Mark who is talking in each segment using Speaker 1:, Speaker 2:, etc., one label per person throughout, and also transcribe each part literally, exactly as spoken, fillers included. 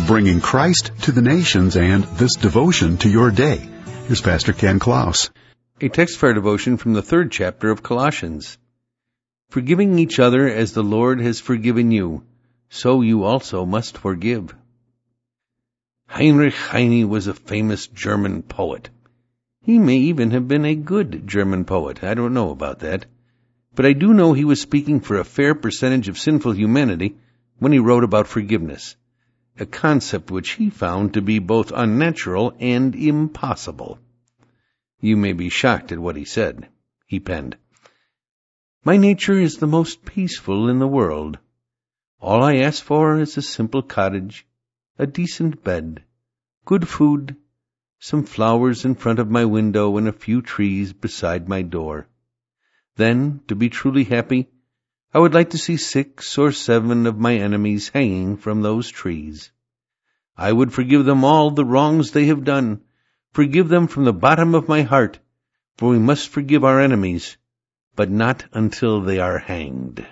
Speaker 1: bringing Christ to the nations and this devotion to your day. Here's Pastor Ken Klaus.
Speaker 2: A text for our devotion from the third chapter of Colossians. Forgiving each other as the Lord has forgiven you, so you also must forgive. Heinrich Heine was a famous German poet. He may even have been a good German poet. I don't know about that. But I do know he was speaking for a fair percentage of sinful humanity when he wrote about forgiveness, a concept which he found to be both unnatural and impossible. You may be shocked at what he said. He penned, "My nature is the most peaceful in the world. All I ask for is a simple cottage, a decent bed, good food, some flowers in front of my window, and a few trees beside my door. Then, to be truly happy, I would like to see six or seven of my enemies hanging from those trees. I would forgive them all the wrongs they have done, forgive them from the bottom of my heart, for we must forgive our enemies, but not until they are hanged."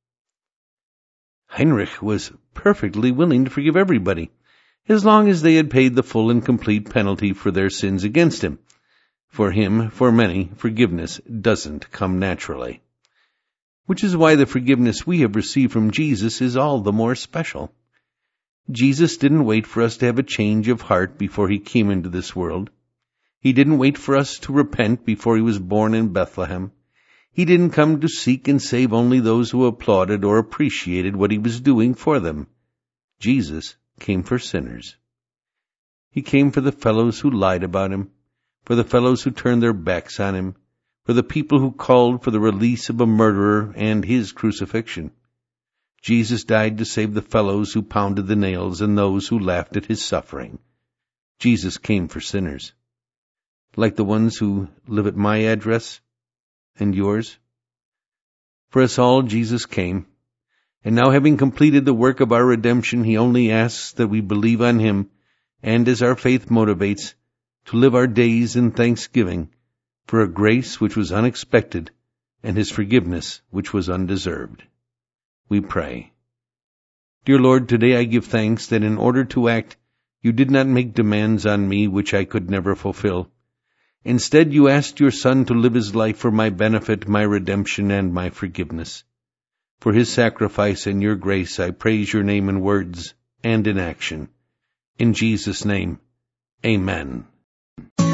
Speaker 2: Heinrich was perfectly willing to forgive everybody, as long as they had paid the full and complete penalty for their sins against him. For him, for many, forgiveness doesn't come naturally. Which is why the forgiveness we have received from Jesus is all the more special. Jesus didn't wait for us to have a change of heart before he came into this world. He didn't wait for us to repent before he was born in Bethlehem. He didn't come to seek and save only those who applauded or appreciated what he was doing for them. Jesus came for sinners. He came for the fellows who lied about him, for the fellows who turned their backs on him, for the people who called for the release of a murderer and his crucifixion. Jesus died to save the fellows who pounded the nails and those who laughed at his suffering. Jesus came for sinners, like the ones who live at my address and yours. For us all, Jesus came, and now having completed the work of our redemption, he only asks that we believe on him, and as our faith motivates, to live our days in thanksgiving for a grace which was unexpected and his forgiveness which was undeserved. We pray. Dear Lord, today I give thanks that in order to act, you did not make demands on me which I could never fulfill. Instead, you asked your Son to live his life for my benefit, my redemption, and my forgiveness. For his sacrifice and your grace, I praise your name in words and in action. In Jesus' name, amen.